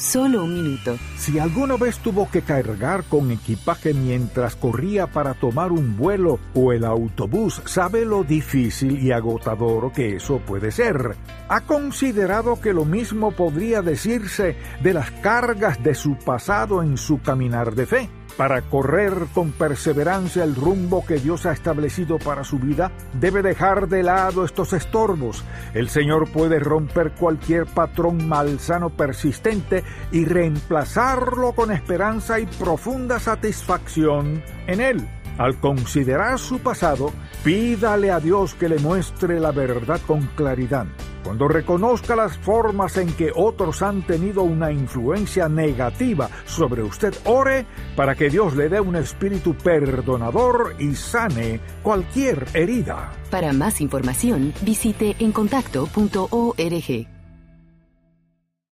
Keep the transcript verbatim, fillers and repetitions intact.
Solo un minuto. Si alguna vez tuvo que cargar con equipaje mientras corría para tomar un vuelo o el autobús, sabe lo difícil y agotador que eso puede ser. ¿Ha considerado que lo mismo podría decirse de las cargas de su pasado en su caminar de fe? Para correr con perseverancia el rumbo que Dios ha establecido para su vida, debe dejar de lado estos estorbos. El Señor puede romper cualquier patrón malsano persistente y reemplazarlo con esperanza y profunda satisfacción en Él. Al considerar su pasado, pídale a Dios que le muestre la verdad con claridad. Cuando reconozca las formas en que otros han tenido una influencia negativa sobre usted, ore para que Dios le dé un espíritu perdonador y sane cualquier herida. Para más información, visite en contacto punto org.